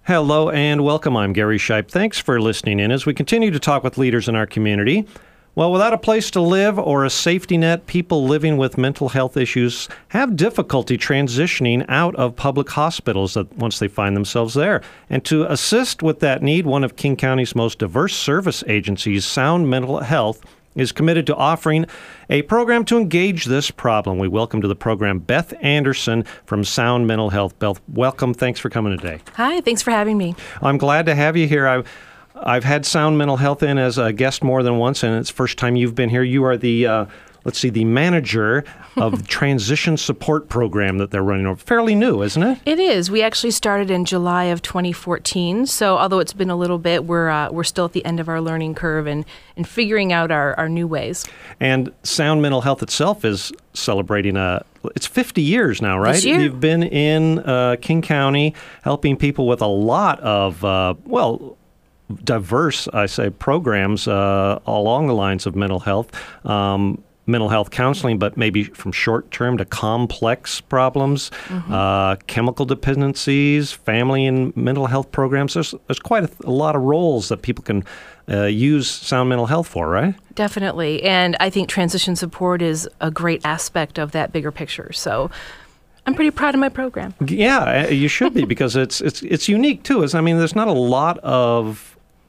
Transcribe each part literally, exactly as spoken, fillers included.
Hello and welcome. I'm Gary Shipe. Thanks for listening in as we continue to talk with leaders in our community. Well, without a place to live or a safety net, people living with mental health issues have difficulty transitioning out of public hospitals once they find themselves there. And to assist with that need, one of King County's most diverse service agencies, Sound Mental Health, is committed to offering a program to engage this problem. We welcome to the program Beth Anderson from Sound Mental Health. Beth, welcome. Thanks for coming today. Hi, thanks for having me. I'm glad to have you here. I've I've had Sound Mental Health in as a guest more than once, and it's the first time you've been here. You are the, uh, let's see, the manager of the transition support program that they're running. Fairly new, isn't it? It is. We actually started in July of twenty fourteen. So although it's been a little bit, we're uh, we're still at the end of our learning curve and, and figuring out our, our new ways. And Sound Mental Health itself is celebrating a, it's fifty years now, right? This year. You've been in uh, King County helping people with a lot of, uh, well, diverse, I say, programs uh, along the lines of mental health, um, mental health counseling, but maybe from short-term to complex problems, mm-hmm. uh, chemical dependencies, family and mental health programs. There's, there's quite a, a lot of roles that people can uh, use Sound Mental Health for, right? Definitely. And I think transition support is a great aspect of that bigger picture. So I'm pretty proud of my program. Yeah, you should be, because it's it's it's unique, too. It's, I mean, there's not a lot of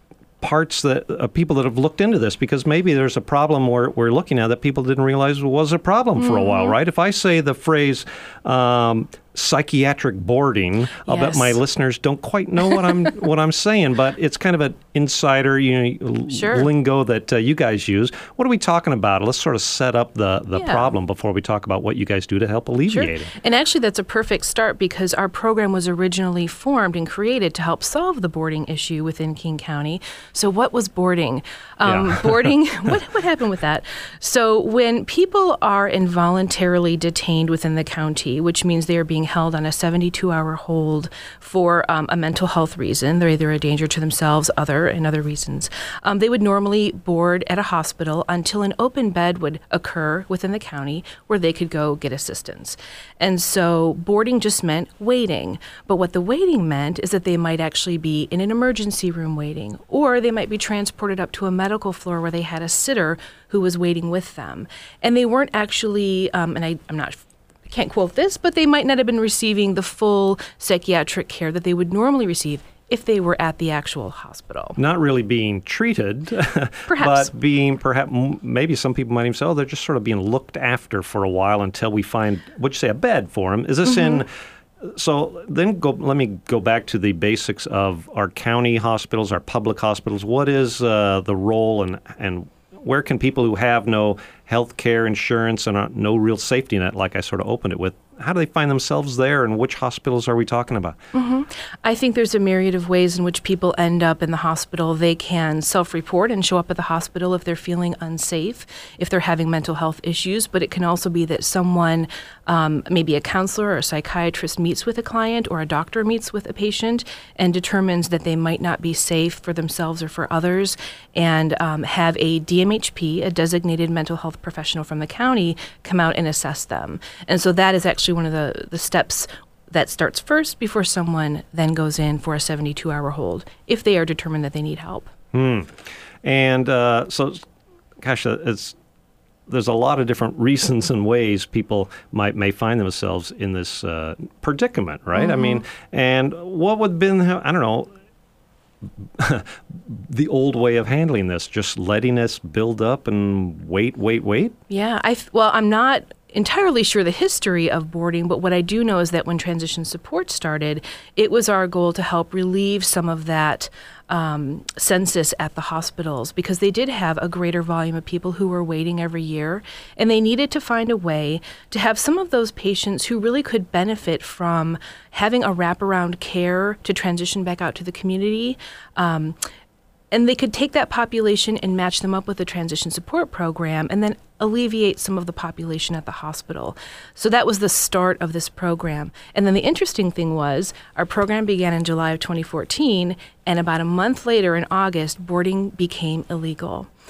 parts that uh, people that have looked into this, because maybe there's a problem we're, we're looking at that people didn't realize was a problem for mm-hmm. a while, right? If I say the phrase um, psychiatric boarding, I'll yes. bet my listeners don't quite know what I'm what I'm saying, but it's kind of an insider you know, sure. lingo that uh, you guys use. What are we talking about? Let's sort of set up the, the yeah. problem before we talk about what you guys do to help alleviate sure. it. And actually, that's a perfect start, because our program was originally formed and created to help solve the boarding issue within King County. So what was boarding? Um, yeah. boarding, what, what happened with that? So when people are involuntarily detained within the county, which means they are being held on a seventy-two hour hold for um, a mental health reason, they're either a danger to themselves, other, and other reasons, um, they would normally board at a hospital until an open bed would occur within the county where they could go get assistance. And so boarding just meant waiting. But what the waiting meant is that they might actually be in an emergency room waiting, or they might be transported up to a medical floor where they had a sitter who was waiting with them. And they weren't actually, um, and I, I'm not can't quote this, but they might not have been receiving the full psychiatric care that they would normally receive if they were at the actual hospital. Not really being treated, perhaps. But being perhaps, maybe some people might even say, oh, they're just sort of being looked after for a while until we find, what'd you say, a bed for them. Is this mm-hmm. in, so then go, let me go back to the basics of our county hospitals, our public hospitals. What is uh, the role and, and where can people who have no health care insurance and uh, no real safety net, like I sort of opened it with, how do they find themselves there, and which hospitals are we talking about? Mm-hmm. I think there's a myriad of ways in which people end up in the hospital. They can self-report and show up at the hospital if they're feeling unsafe, if they're having mental health issues, but it can also be that someone, um, maybe a counselor or a psychiatrist, meets with a client, or a doctor meets with a patient and determines that they might not be safe for themselves or for others, and um, have a D M H P, a designated mental health professional from the county, come out and assess them. And so that is actually one of the, the steps that starts first before someone then goes in for a seventy-two hour hold, if they are determined that they need help. Hmm. And uh, so, gosh, it's, there's a lot of different reasons and ways people might may find themselves in this uh, predicament, right? Mm-hmm. I mean, and what would have been, I don't know, the old way of handling this, just letting us build up and wait, wait, wait? Yeah, I well, I'm not entirely sure the history of boarding, but what I do know is that when transition support started, it was our goal to help relieve some of that um, census at the hospitals, because they did have a greater volume of people who were waiting every year, and they needed to find a way to have some of those patients who really could benefit from having a wraparound care to transition back out to the community. Um, And they could take that population and match them up with a transition support program, and then alleviate some of the population at the hospital. So that was the start of this program. And then the interesting thing was, our program began in July of twenty fourteen, and about a month later in August, boarding became illegal.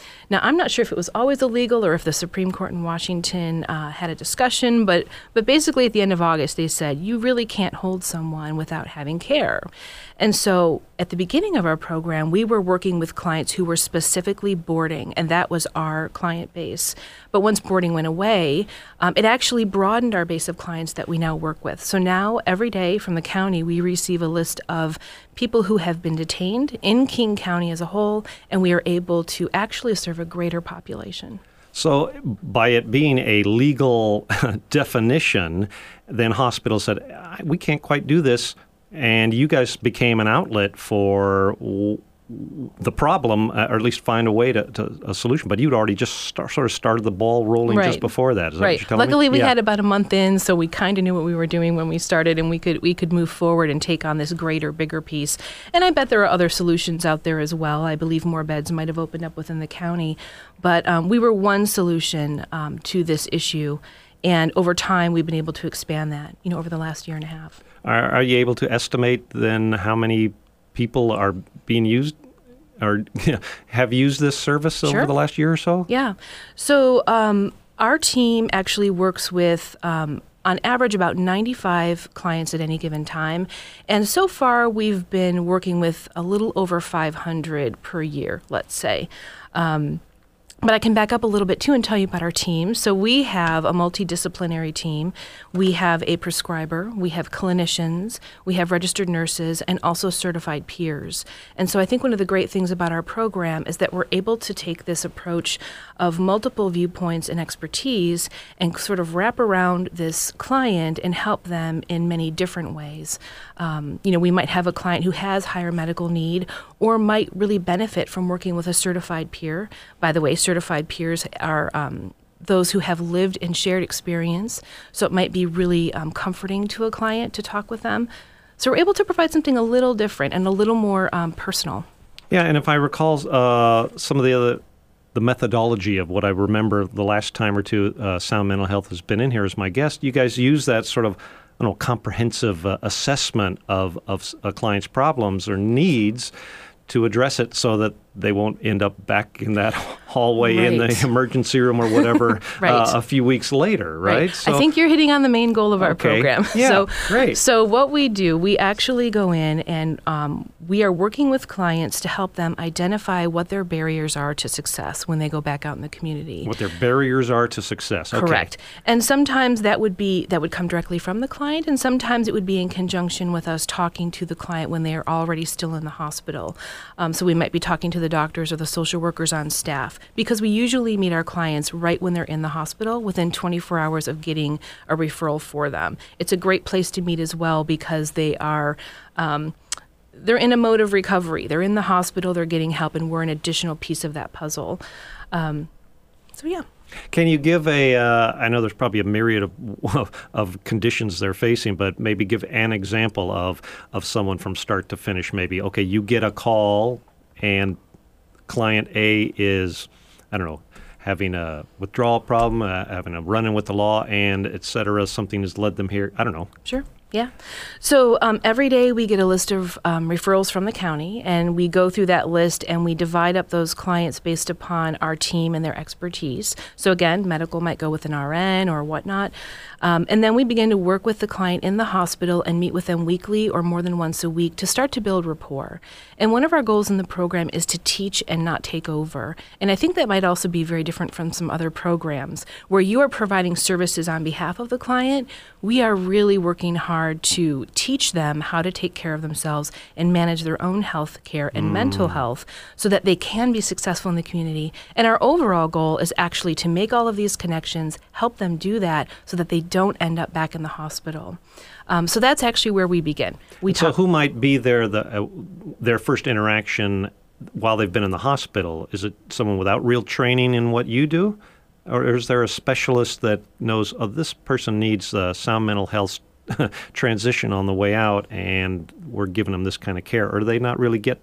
Now, I'm not sure if it was always illegal or if the Supreme Court in Washington uh, had a discussion, but but basically at the end of August, they said, you really can't hold someone without having care. And so at the beginning of our program, we were working with clients who were specifically boarding, and that was our client base. But once boarding went away, um, it actually broadened our base of clients that we now work with. So now every day from the county, we receive a list of people who have been detained in King County as a whole, and we are able to actually serve a greater population. So by it being a legal definition, then hospitals said, we can't quite do this. And you guys became an outlet for w- the problem, uh, or at least find a way to, to a solution. But you'd already just start, sort of started the ball rolling right. just before that. Is that right. what you're telling Luckily, me? we yeah. had about a month in, so we kind of knew what we were doing when we started, and we could we could move forward and take on this greater, bigger piece. And I bet there are other solutions out there as well. I believe more beds might have opened up within the county, but um, we were one solution um, to this issue. And over time, we've been able to expand that, you know, over the last year and a half. Are, are you able to estimate then how many people are being used or have used this service Sure. over the last year or so? Yeah. So um, our team actually works with, um, on average, about ninety-five clients at any given time. And so far, we've been working with a little over five hundred per year, let's say. Um, But I can back up a little bit, too, and tell you about our team. So we have a multidisciplinary team. We have a prescriber. We have clinicians. We have registered nurses and also certified peers. And so I think one of the great things about our program is that we're able to take this approach of multiple viewpoints and expertise and sort of wrap around this client and help them in many different ways. Um, you know, we might have a client who has higher medical need or might really benefit from working with a certified peer. By the way, certified peers are um, those who have lived and shared experience, so it might be really um, comforting to a client to talk with them. So we're able to provide something a little different and a little more um, personal. Yeah, and if I recall uh, some of the other, the methodology of what I remember the last time or two uh, Sound Mental Health has been in here as my guest, you guys use that sort of I don't know, comprehensive uh, assessment of, of a client's problems or needs to address it so that they won't end up back in that hallway right. in the emergency room or whatever right. uh, a few weeks later, right? right. So, I think you're hitting on the main goal of our okay. program. Yeah, so, great. So what we do, we actually go in and um, we are working with clients to help them identify what their barriers are to success when they go back out in the community. What their barriers are to success. Okay. Correct. And sometimes that would be that would come directly from the client, and sometimes it would be in conjunction with us talking to the client when they are already still in the hospital. Um, so we might be talking to the doctors or the social workers on staff, because we usually meet our clients right when they're in the hospital within twenty-four hours of getting a referral for them. It's a great place to meet as well because they are um, they're in a mode of recovery. They're in the hospital, they're getting help, and we're an additional piece of that puzzle. Um, so yeah. Can you give a, uh, I know there's probably a myriad of, of conditions they're facing, but maybe give an example of, of someone from start to finish maybe. Okay, you get a call and client A is, I don't know, having a withdrawal problem, uh, having a run-in with the law, and et cetera. Something has led them here. I don't know. Sure. Yeah. So um, every day we get a list of um, referrals from the county, and we go through that list and we divide up those clients based upon our team and their expertise. So again, medical might go with an R N or whatnot. Um, and then we begin to work with the client in the hospital and meet with them weekly or more than once a week to start to build rapport. And one of our goals in the program is to teach and not take over. And I think that might also be very different from some other programs where you are providing services on behalf of the client. We are really working hard to teach them how to take care of themselves and manage their own health care and mm. mental health so that they can be successful in the community. And our overall goal is actually to make all of these connections, help them do that so that they don't end up back in the hospital. Um, so that's actually where we begin. We so talk- who might be their, the, uh, their first interaction while they've been in the hospital? Is it someone without real training in what you do? Or is there a specialist that knows, oh, this person needs uh, sound mental health transition on the way out, and we're giving them this kind of care? Or do they not really get,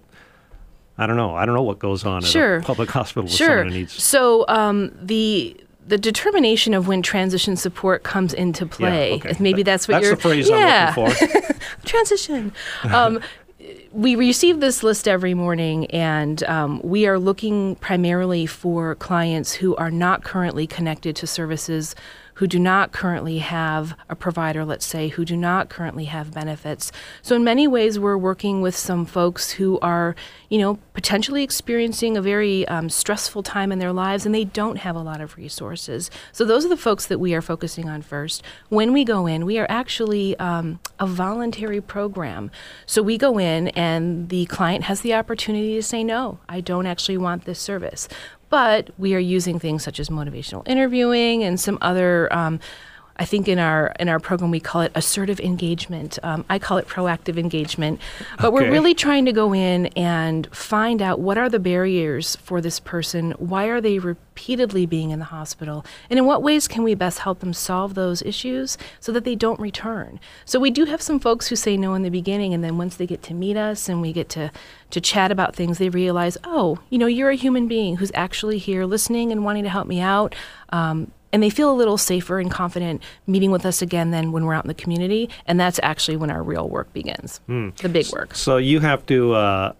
I don't know. I don't know what goes on sure. at a public hospital with sure. someone who needs. So um, the the determination of when transition support comes into play, yeah, okay. maybe that's what that's you're... That's the phrase yeah. I'm looking for. Transition. Um, we receive this list every morning, and um, we are looking primarily for clients who are not currently connected to services, who do not currently have a provider, let's say, who do not currently have benefits. So in many ways, we're working with some folks who are, you know, potentially experiencing a very um, stressful time in their lives, and they don't have a lot of resources. So those are the folks that we are focusing on first. When we go in, we are actually um, a voluntary program. So we go in, and the client has the opportunity to say, no, I don't actually want this service. But we are using things such as motivational interviewing and some other, um, I think in our in our program we call it assertive engagement. Um, I call it proactive engagement. But Okay. we're really trying to go in and find out what are the barriers for this person, why are they repeatedly being in the hospital, and in what ways can we best help them solve those issues so that they don't return. So we do have some folks who say no in the beginning, and then once they get to meet us and we get to to chat about things, they realize, oh, you know, you're a human being who's actually here listening and wanting to help me out. Um, and they feel a little safer and confident meeting with us again than when we're out in the community. And that's actually when our real work begins, Hmm. the big work. So you have to, uh,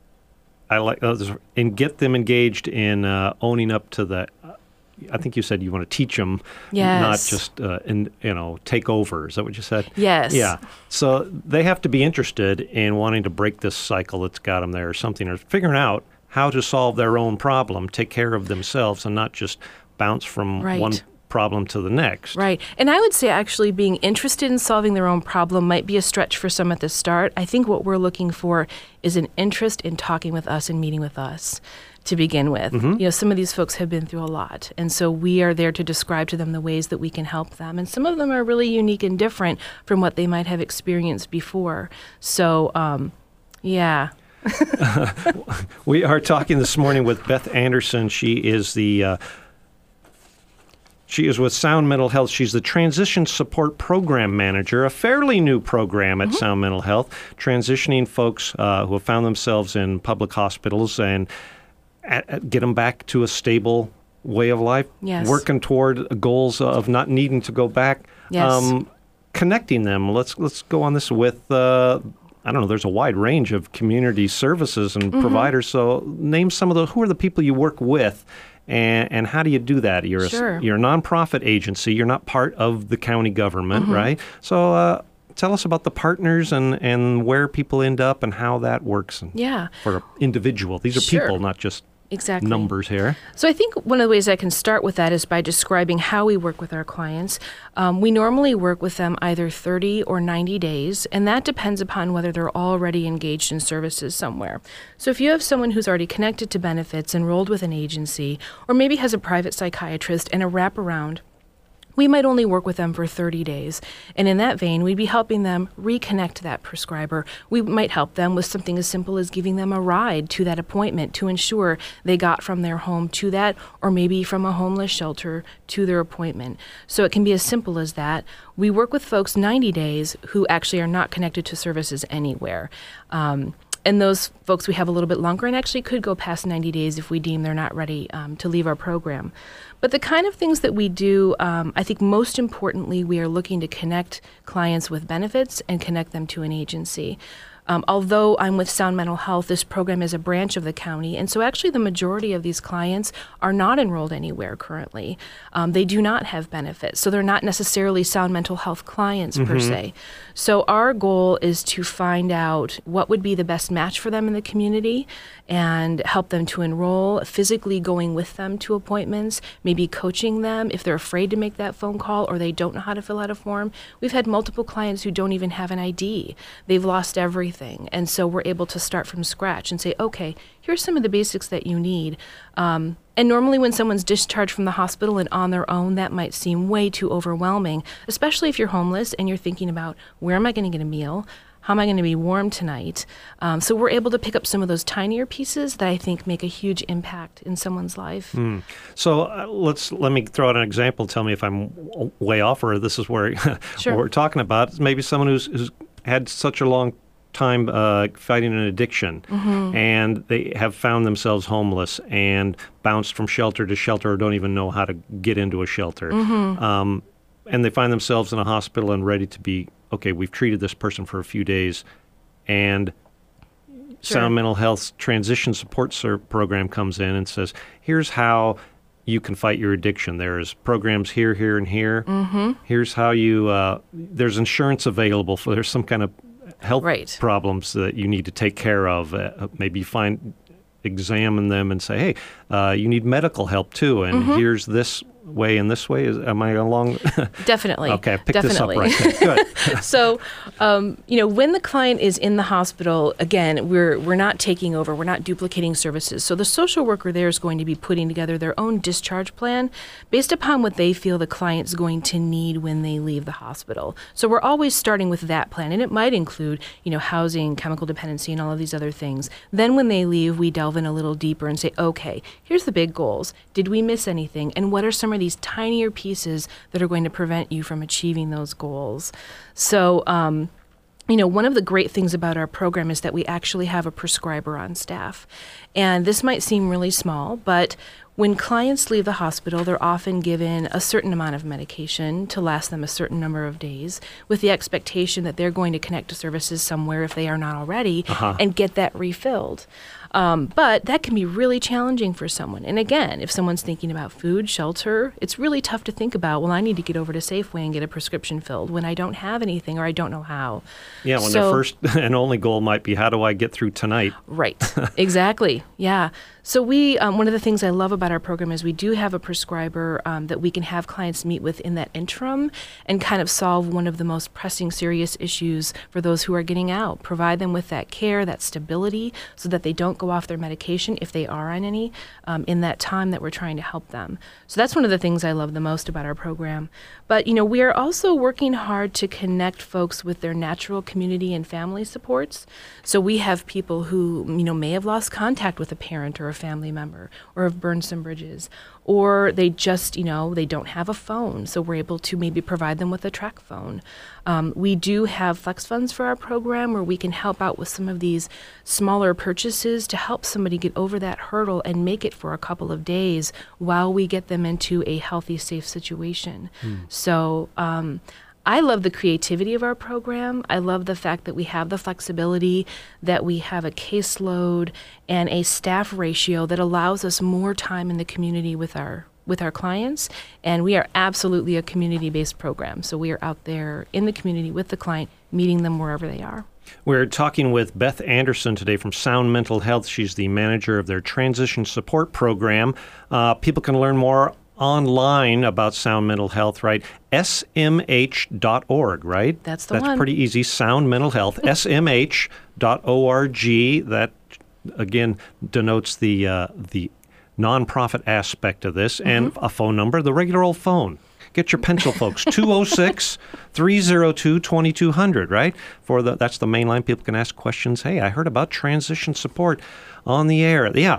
I like, uh, and get them engaged in uh, owning up to the. Uh, I think you said you want to teach them, Yes. not just uh, in, you know, take over. Is that what you said? Yes. Yeah. So they have to be interested in wanting to break this cycle that's got them there, or something, or figuring out how to solve their own problem, take care of themselves, and not just bounce from Right. one problem to the next. Right. And I would say actually being interested in solving their own problem might be a stretch for some at the start. I think what we're looking for is an interest in talking with us and meeting with us to begin with. Mm-hmm. You know, some of these folks have been through a lot. And so we are there to describe to them the ways that we can help them. And some of them are really unique and different from what they might have experienced before. So, um, yeah. We are talking this morning with Beth Anderson. She is the uh, she is with Sound Mental Health. She's the Transition Support Program Manager, a fairly new program at mm-hmm. Sound Mental Health, transitioning folks uh, who have found themselves in public hospitals and at, at get them back to a stable way of life, yes. working toward goals of not needing to go back, yes. um, connecting them. Let's let's go on this with. Uh, I don't know, there's a wide range of community services and mm-hmm. providers. So name some of the, who are the people you work with and, and how do you do that? You're, sure. a, you're a nonprofit agency. You're not part of the county government, mm-hmm. right? So uh, tell us about the partners and, and where people end up and how that works and yeah. for an individual. These are sure. people, not just Exactly. numbers here. So I think one of the ways I can start with that is by describing how we work with our clients. Um, we normally work with them either thirty or ninety days, and that depends upon whether they're already engaged in services somewhere. So if you have someone who's already connected to benefits, enrolled with an agency, or maybe has a private psychiatrist and a wraparound, we might only work with them for thirty days. And in that vein, we'd be helping them reconnect to that prescriber. We might help them with something as simple as giving them a ride to that appointment to ensure they got from their home to that, or maybe from a homeless shelter to their appointment. So it can be as simple as that. We work with folks ninety days who actually are not connected to services anywhere. Um, And those folks we have a little bit longer and actually could go past ninety days if we deem they're not ready um, to leave our program. But the kind of things that we do, um, I think most importantly, we are looking to connect clients with benefits and connect them to an agency. Um, although I'm with Sound Mental Health, this program is a branch of the county, and so actually the majority of these clients are not enrolled anywhere currently. Um, they do not have benefits, so they're not necessarily Sound Mental Health clients mm-hmm. per se. So our goal is to find out what would be the best match for them in the community and help them to enroll, physically going with them to appointments, maybe coaching them if they're afraid to make that phone call or they don't know how to fill out a form. We've had multiple clients who don't even have an I D. They've lost everything. And so we're able to start from scratch and say, okay, here's some of the basics that you need. Um, and normally when someone's discharged from the hospital and on their own, that might seem way too overwhelming, especially if you're homeless and you're thinking about, where am I going to get a meal? How am I going to be warm tonight? Um, so we're able to pick up some of those tinier pieces that I think make a huge impact in someone's life. Mm. So uh, let's let me throw out an example. Tell me if I'm w- way off or this is where sure. what we're talking about. Maybe someone who's, who's had such a long time uh, fighting an addiction, mm-hmm. and they have found themselves homeless and bounced from shelter to shelter or don't even know how to get into a shelter. Mm-hmm. Um, and they find themselves in a hospital and ready to be, okay, we've treated this person for a few days, and Sure. Sound Mental Health's transition support ser- program comes in and says, here's how you can fight your addiction. There's programs here, here, and here. Mm-hmm. Here's how you, uh, there's insurance available for, there's some kind of health Right. problems that you need to take care of. Uh, maybe find, examine them and say, hey, uh, you need medical help too, and Mm-hmm. here's this way and this way. Is, am I along? Definitely. Okay, I picked Definitely. this up right there. Good. So, um, you know, when the client is in the hospital, again, we're we're not taking over, we're not duplicating services. So the social worker there is going to be putting together their own discharge plan based upon what they feel the client's going to need when they leave the hospital. So we're always starting with that plan, and it might include, you know, housing, chemical dependency, and all of these other things. Then when they leave, we delve in a little deeper and say, okay, here's the big goals. Did we miss anything? And what are some of these tinier pieces that are going to prevent you from achieving those goals? So, um, you know, one of the great things about our program is that we actually have a prescriber on staff. And this might seem really small, but when clients leave the hospital, they're often given a certain amount of medication to last them a certain number of days, with the expectation that they're going to connect to services somewhere, if they are not already, Uh-huh. and get that refilled. Um, but that can be really challenging for someone. And again, if someone's thinking about food, shelter, it's really tough to think about, well, I need to get over to Safeway and get a prescription filled when I don't have anything or I don't know how. Yeah, when So- their first and only goal might be, how do I get through tonight? Right. Exactly. Yeah. So we, um, one of the things I love about our program is we do have a prescriber um, that we can have clients meet with in that interim and kind of solve one of the most pressing, serious issues for those who are getting out. Provide them with that care, that stability, so that they don't go off their medication if they are on any um, in that time that we're trying to help them. So that's one of the things I love the most about our program. But, you know, we are also working hard to connect folks with their natural community and family supports. So we have people who, you know, may have lost contact with a parent or a family member, or have burned some bridges, or they just, you know, they don't have a phone. So we're able to maybe provide them with a track phone. Um, we do have flex funds for our program where we can help out with some of these smaller purchases to help somebody get over that hurdle and make it for a couple of days while we get them into a healthy, safe situation. So um, I love the creativity of our program. I love the fact that we have the flexibility, that we have a caseload and a staff ratio that allows us more time in the community with our with our clients. And we are absolutely a community-based program. So we are out there in the community with the client, meeting them wherever they are. We're talking with Beth Anderson today from Sound Mental Health. She's the manager of their transition support program. Uh, people can learn more online about Sound Mental Health, right? S M H dot org, right? That's the That's one. pretty easy. Sound Mental Health, S M H dot org. That, again, denotes the uh, the nonprofit aspect of this, Mm-hmm. and a phone number, the regular old phone. Get your pencil, folks. two oh six, three oh two, two two hundred, right? For the That's the main line. People can ask questions. Hey, I heard about transition support on the air. Yeah.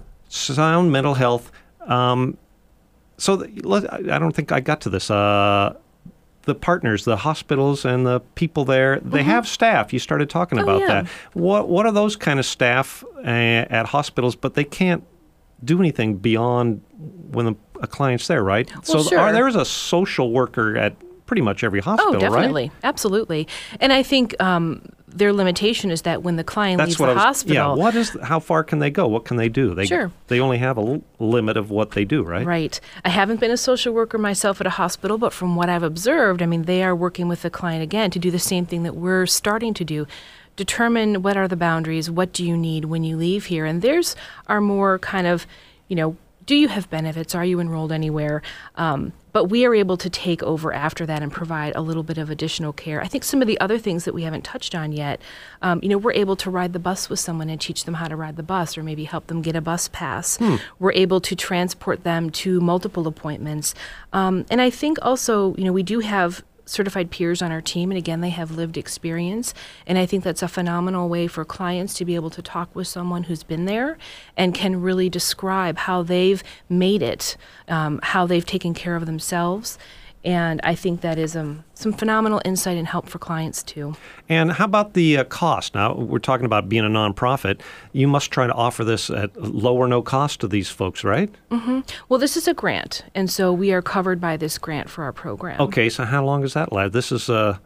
Sound Mental Health. Um, so the, let, I don't think I got to this. Uh, the partners, the hospitals and the people there, they have staff. You started talking Oh, about yeah. that. What What are those kind of staff uh, at hospitals, but they can't do anything beyond when a, a client's there, right? Well, so sure. are, there is a social worker at pretty much every hospital, Oh, definitely. right? Absolutely. And I think um, their limitation is that when the client That's leaves what the I was. hospital, Yeah. What is? How far can they go? What can they do? They, Sure. They only have a l- limit of what they do, right? Right. I haven't been a social worker myself at a hospital, but from what I've observed, I mean, they are working with the client again to do the same thing that we're starting to do. Determine what are the boundaries, what do you need when you leave here. And theirs are more kind of, you know, do you have benefits? Are you enrolled anywhere? Um, but we are able to take over after that and provide a little bit of additional care. I think some of the other things that we haven't touched on yet, um, you know, we're able to ride the bus with someone and teach them how to ride the bus, or maybe help them get a bus pass. We're able to transport them to multiple appointments. Um, and I think also, you know, we do have certified peers on our team, and again, they have lived experience, and I think that's a phenomenal way for clients to be able to talk with someone who's been there and can really describe how they've made it, um, how they've taken care of themselves. And I think that is um, some phenomenal insight and help for clients too. And how about the uh, cost? Now, we're talking about being a nonprofit. You must try to offer this at low or no cost to these folks, right? Well, this is a grant, and so we are covered by this grant for our program. Okay, so how long does that last? This is uh,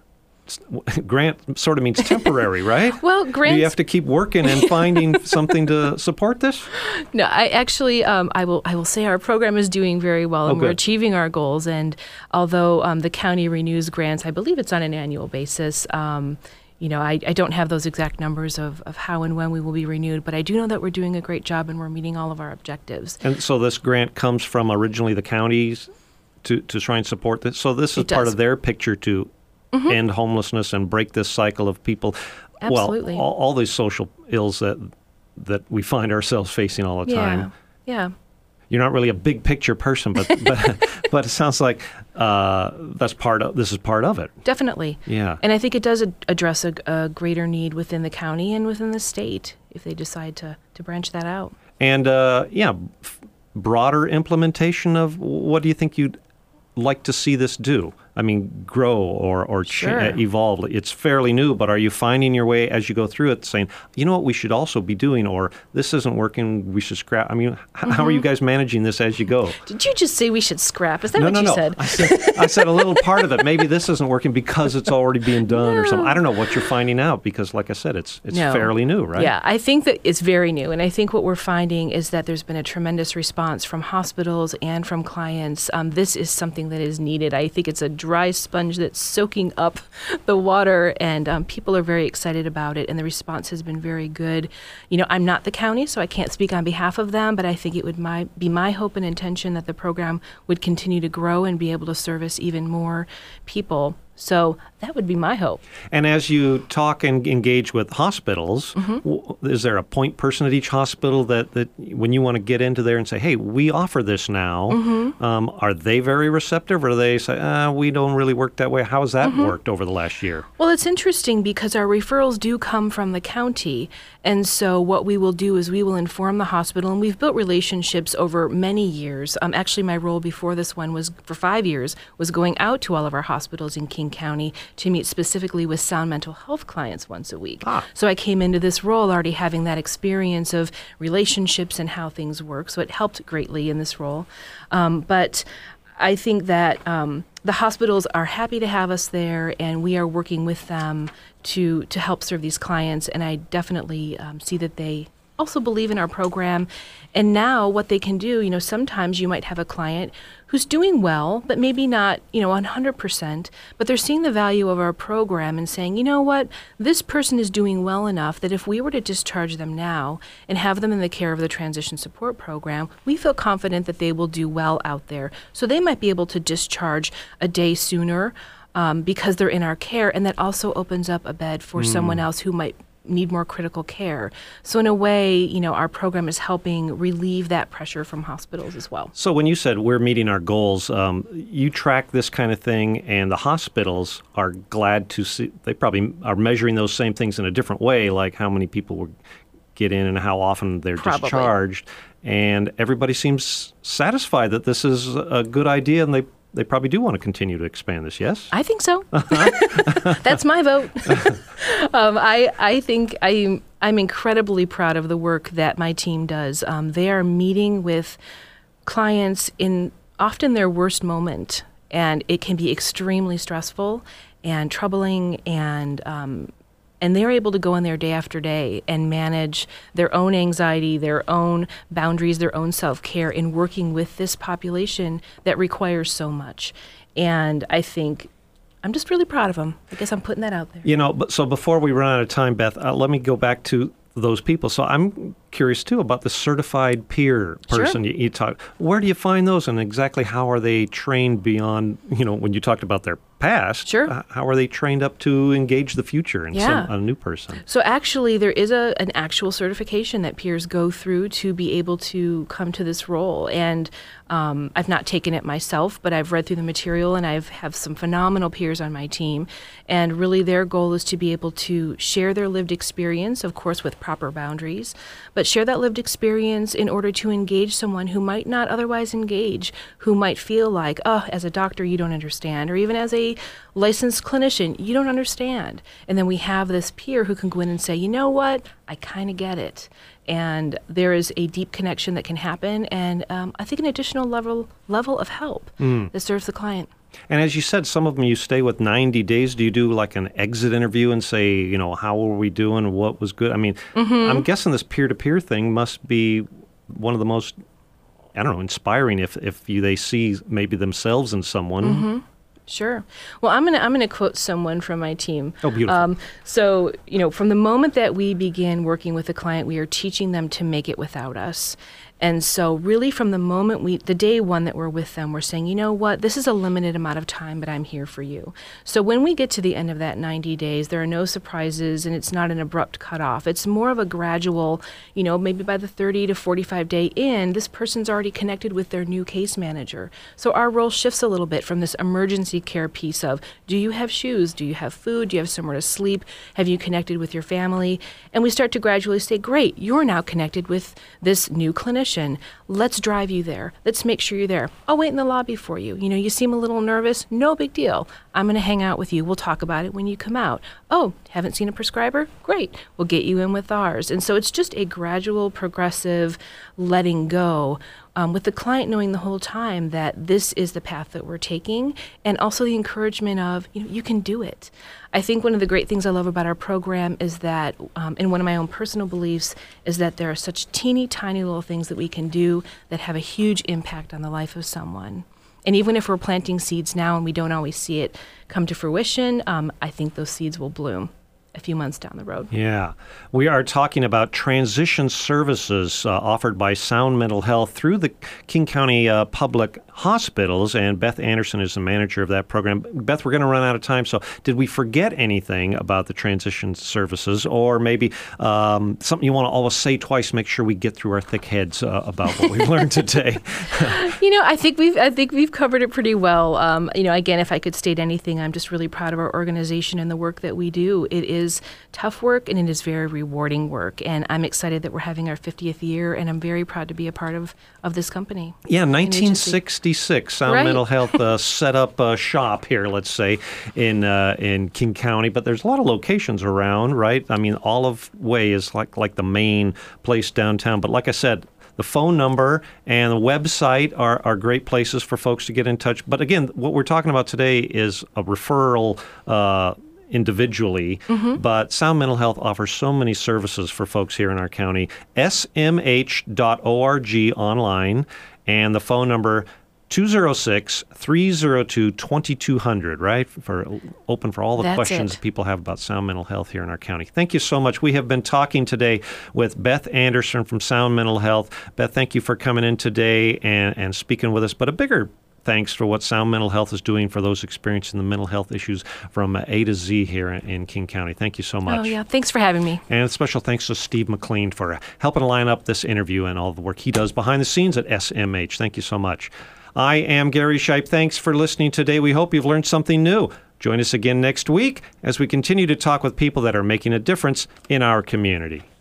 grant sort of means temporary, right? Well, grants... Do you have to keep working and finding something to support this? No, I actually, um, I will I will say our program is doing very well, and oh, we're achieving our goals. And although um, the county renews grants, I believe it's on an annual basis, um, you know, I, I don't have those exact numbers of, of how and when we will be renewed, but I do know that we're doing a great job and we're meeting all of our objectives. And so this grant comes from originally the counties to, to try and support this? So this is It part does. of their picture to mm-hmm. end homelessness and break this cycle of people. Absolutely. Well, all, all these social ills that that we find ourselves facing all the yeah. time. Yeah. You're not really a big picture person, but but, but it sounds like uh, that's part of this is part of it. Definitely. Yeah. And I think it does ad- address a, a greater need within the county and within the state if they decide to, to branch that out. And uh, yeah, f- broader implementation of what do you think you'd like to see this do? I mean, grow or, or Sure. cha- evolve. It's fairly new, but are you finding your way as you go through it saying, you know what we should also be doing, or this isn't working, we should scrap? I mean, h- Mm-hmm. how are you guys managing this as you go? Did you just say we should scrap? Is that no, what no, you no. said? I said? I said a little part of it. Maybe this isn't working because it's already being done No. or something. I don't know what you're finding out because, like I said, it's it's No. fairly new, right? Yeah, I think that it's very new. And I think what we're finding is that there's been a tremendous response from hospitals and from clients. Um, this is something that is needed. I think it's a dry sponge that's soaking up the water, and um, people are very excited about it, and the response has been very good. You know, I'm not the county, so I can't speak on behalf of them, but I think it would my, be my hope and intention that the program would continue to grow and be able to service even more people. So that would be my hope. And as you talk and engage with hospitals, Mm-hmm. w- is there a point person at each hospital that, that when you want to get into there and say, hey, we offer this now, Mm-hmm. um, are they very receptive, or do they say, uh, we don't really work that way? How has that Mm-hmm. worked over the last year? Well, it's interesting because our referrals do come from the county. And so what we will do is we will inform the hospital, and we've built relationships over many years. Um, actually, my role before this one was for five years, was going out to all of our hospitals in King County to meet specifically with sound mental health clients once a week. Ah. So I came into this role already having that experience of relationships and how things work. So it helped greatly in this role. Um, but I think that um, the hospitals are happy to have us there, and we are working with them to to help serve these clients. And I definitely um, see that they also believe in our program. And now what they can do, you know, sometimes you might have a client who's doing well, but maybe not, you know, one hundred percent, but they're seeing the value of our program and saying, you know what, this person is doing well enough that if we were to discharge them now and have them in the care of the transition support program, we feel confident that they will do well out there. So they might be able to discharge a day sooner um, because they're in our care, and that also opens up a bed for Mm. someone else who might need more critical care. So in a way, you know, our program is helping relieve that pressure from hospitals as well. So when you said we're meeting our goals, um, you track this kind of thing, and the hospitals are glad to see, they probably are measuring those same things in a different way, like how many people will get in and how often they're Probably. discharged. And everybody seems satisfied that this is a good idea, and they They probably do want to continue to expand this, yes? I think so. That's my vote. um, I I think I'm I'm incredibly proud of the work that my team does. Um, they are meeting with clients in often their worst moment, and it can be extremely stressful and troubling, and um, and they're able to go in there day after day and manage their own anxiety, their own boundaries, their own self-care in working with this population that requires so much. And I think I'm just really proud of them. I guess I'm putting that out there. You know, but so before we run out of time, Beth, uh, let me go back to those people. So I'm curious, too, about the certified peer person Sure. you, you talk. Where do you find those, and exactly how are they trained beyond, you know, when you talked about their past, Sure. uh, how are they trained up to engage the future and Yeah. some, a new person? So actually, there is a an actual certification that peers go through to be able to come to this role. And um, I've not taken it myself, but I've read through the material, and I have some phenomenal peers on my team. And really, their goal is to be able to share their lived experience, of course, with proper boundaries, but share that lived experience in order to engage someone who might not otherwise engage, who might feel like, oh, as a doctor, you don't understand, or even as a licensed clinician, you don't understand. And then we have this peer who can go in and say, you know what, I kind of get it. And there is a deep connection that can happen, and um, I think an additional level level of help Mm. that serves the client. And as you said, some of them you stay with ninety days. Do you do like an exit interview and say, you know, how are we doing? What was good? I mean, mm-hmm. I'm guessing this peer-to-peer thing must be one of the most, I don't know, inspiring if, if you, they see maybe themselves in someone. Mm-hmm. Sure. Well, I'm gonna I'm gonna quote someone from my team. Oh, beautiful. Um, so, you know, from the moment that we begin working with a client, we are teaching them to make it without us. And so really from the moment we, the day one that we're with them, we're saying, you know what, this is a limited amount of time, but I'm here for you. So when we get to the end of that ninety days, there are no surprises and it's not an abrupt cutoff. It's more of a gradual, you know, maybe by the thirty to forty-five day in, this person's already connected with their new case manager. So our role shifts a little bit from this emergency care piece of, do you have shoes? Do you have food? Do you have somewhere to sleep? Have you connected with your family? And we start to gradually say, great, you're now connected with this new clinician. Let's drive you there. Let's make sure you're there. I'll wait in the lobby for you. You know, you seem a little nervous. No big deal. I'm going to hang out with you. We'll talk about it when you come out. Oh, haven't seen a prescriber? Great. We'll get you in with ours. And so it's just a gradual, progressive letting go um, with the client knowing the whole time that this is the path that we're taking, and also the encouragement of, you know, you can do it. I think one of the great things I love about our program is that, um, and one of my own personal beliefs, is that there are such teeny tiny little things that we can do that have a huge impact on the life of someone. And even if we're planting seeds now and we don't always see it come to fruition, um, I think those seeds will bloom a few months down the road. Yeah. We are talking about transition services uh, offered by Sound Mental Health through the King County uh, Public Hospitals, and Beth Anderson is the manager of that program. Beth, we're going to run out of time, so did we forget anything about the transition services, or maybe um, something you want to always say twice, make sure we get through our thick heads uh, about what we've learned today? You know, I think we've I think we've covered it pretty well. Um, you know, again, if I could state anything, I'm just really proud of our organization and the work that we do. It is tough work and it is very rewarding work, and I'm excited that we're having our fiftieth year, and I'm very proud to be a part of, of this company. Yeah, nineteen sixty-six, Sound right. Mental Health uh, set up a shop here, let's say, in uh, in King County, but there's a lot of locations around, right? I mean, Olive Way is like like the main place downtown, but like I said, the phone number and the website are, are great places for folks to get in touch. But again, what we're talking about today is a referral uh individually, mm-hmm. but Sound Mental Health offers so many services for folks here in our county. S M H dot org online, and the phone number two oh six, three oh two, two two hundred, right? For open for all the That's questions it. people have about Sound Mental Health here in our county. Thank you so much. We have been talking today with Beth Anderson from Sound Mental Health. Beth, thank you for coming in today and, and speaking with us, but a bigger thanks for what Sound Mental Health is doing for those experiencing the mental health issues from A to Z here in King County. Thank you so much. Oh, yeah. Thanks for having me. And special thanks to Steve McLean for helping line up this interview and all the work he does behind the scenes at S M H. Thank you so much. I am Gary Shipe. Thanks for listening today. We hope you've learned something new. Join us again next week as we continue to talk with people that are making a difference in our community.